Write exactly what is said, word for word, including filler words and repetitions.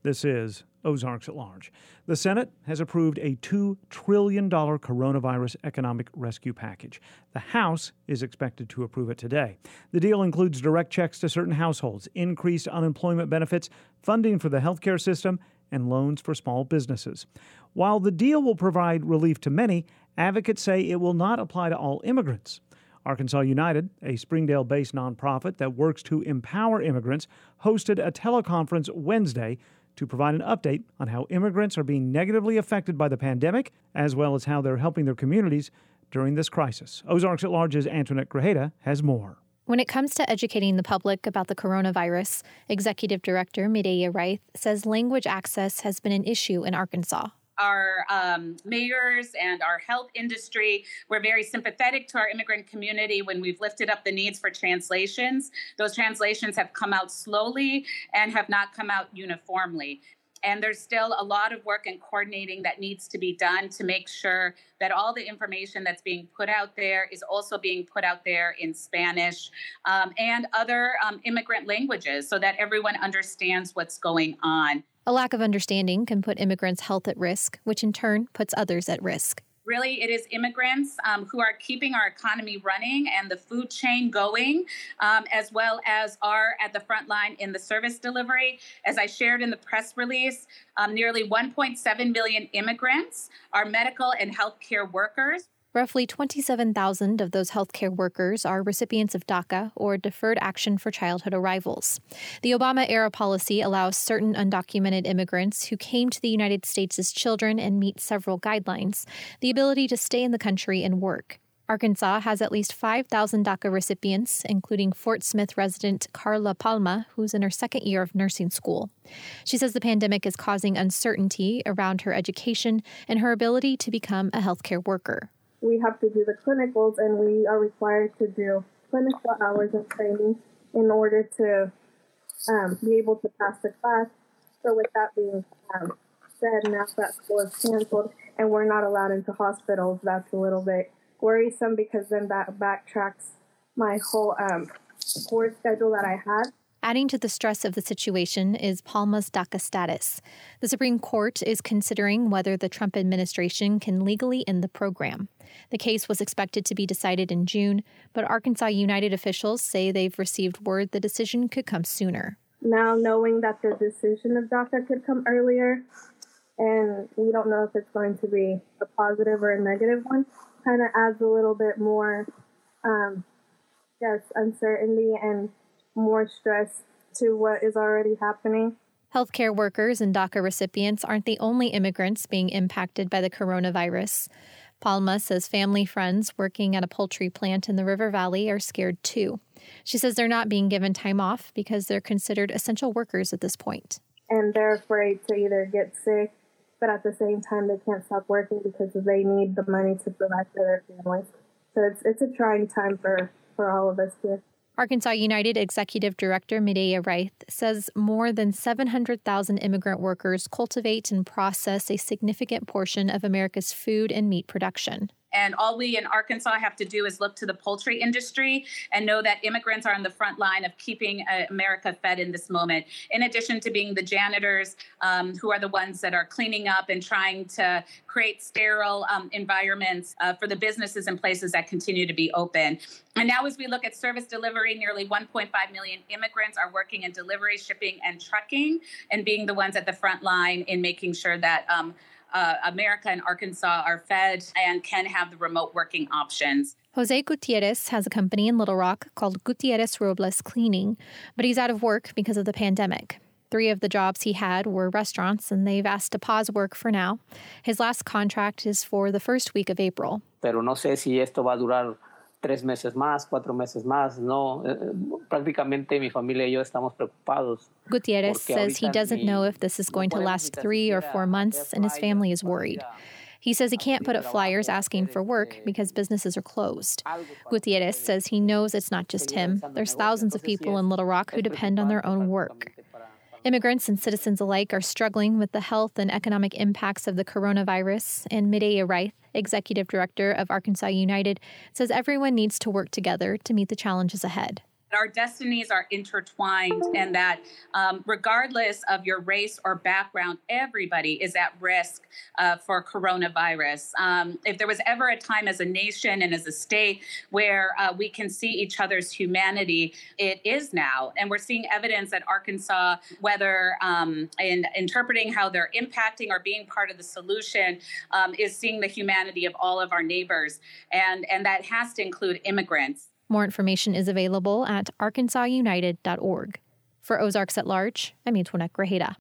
This is Ozarks at Large. The Senate has approved a two trillion dollars coronavirus economic rescue package. The House is expected to approve it today. The deal includes direct checks to certain households, increased unemployment benefits, funding for the healthcare system, and loans for small businesses. While the deal will provide relief to many, advocates say it will not apply to all immigrants. Arkansas United, a Springdale-based nonprofit that works to empower immigrants, hosted a teleconference Wednesday to provide an update on how immigrants are being negatively affected by the pandemic, as well as how they're helping their communities during this crisis. Ozarks at Large's Antoinette Grajeda has more. When it comes to educating the public about the coronavirus, Executive Director Mireya Reith says language access has been an issue in Arkansas. Our um, mayors and our health industry, we're very sympathetic to our immigrant community when we've lifted up the needs for translations. Those translations have come out slowly and have not come out uniformly. And there's still a lot of work and coordinating that needs to be done to make sure that all the information that's being put out there is also being put out there in Spanish um, and other um, immigrant languages so that everyone understands what's going on. A lack of understanding can put immigrants' health at risk, which in turn puts others at risk. Really, it is immigrants um, who are keeping our economy running and the food chain going, um, as well as are at the front line in the service delivery. As I shared in the press release, um, nearly one point seven million immigrants are medical and healthcare workers. Roughly twenty-seven thousand of those healthcare workers are recipients of DACA, or Deferred Action for Childhood Arrivals. The Obama-era policy allows certain undocumented immigrants who came to the United States as children and meet several guidelines the ability to stay in the country and work. Arkansas has at least five thousand DACA recipients, including Fort Smith resident Carla Palma, who's in her second year of nursing school. She says the pandemic is causing uncertainty around her education and her ability to become a healthcare worker. We have to do the clinicals, and we are required to do clinical hours of training in order to um, be able to pass the class. So with that being um, said, now that school is canceled and we're not allowed into hospitals, that's a little bit worrisome because then that backtracks my whole um, course schedule that I had. Adding to the stress of the situation is Palma's DACA status. The Supreme Court is considering whether the Trump administration can legally end the program. The case was expected to be decided in June, but Arkansas United officials say they've received word the decision could come sooner. Now knowing that the decision of DACA could come earlier, and we don't know if it's going to be a positive or a negative one, kind of adds a little bit more, um, yes, uncertainty and more stress to what is already happening. Healthcare workers and DACA recipients aren't the only immigrants being impacted by the coronavirus. Palma says family friends working at a poultry plant in the River Valley are scared too. She says they're not being given time off because they're considered essential workers at this point. And they're afraid to either get sick, but at the same time they can't stop working because they need the money to provide for their families. So it's it's a trying time for, for all of us here. Arkansas United Executive Director Mireya Reith says more than seven hundred thousand immigrant workers cultivate and process a significant portion of America's food and meat production. And all we in Arkansas have to do is look to the poultry industry and know that immigrants are on the front line of keeping uh, America fed in this moment, in addition to being the janitors um, who are the ones that are cleaning up and trying to create sterile um, environments uh, for the businesses and places that continue to be open. And now as we look at service delivery, nearly one point five million immigrants are working in delivery, shipping, and trucking, and being the ones at the front line in making sure that um, Uh, America and Arkansas are fed and can have the remote working options. Jose Gutierrez has a company in Little Rock called Gutierrez Robles Cleaning, but he's out of work because of the pandemic. Three of the jobs he had were restaurants, and they've asked to pause work for now. His last contract is for the first week of April. Pero no sé si esto va a durar tres meses más, cuatro meses más. No, prácticamente mi familia y yo estamos preocupados. Gutierrez says he doesn't know if this is going to last three or four months, and his family is worried. He says he can't put up flyers asking for work because businesses are closed. Gutierrez says he knows it's not just him. There's thousands of people in Little Rock who depend on their own work. Immigrants and citizens alike are struggling with the health and economic impacts of the coronavirus, and Mireya Reith, Executive Director of Arkansas United, says everyone needs to work together to meet the challenges ahead. Our destinies are intertwined, and that um, regardless of your race or background, everybody is at risk uh, for coronavirus. Um, if there was ever a time as a nation and as a state where uh, we can see each other's humanity, it is now. And we're seeing evidence at Arkansas, whether um, in interpreting how they're impacting or being part of the solution, um, is seeing the humanity of all of our neighbors. And, and that has to include immigrants. More information is available at arkansas united dot org. For Ozarks at Large, I'm Antoinette Grajeda.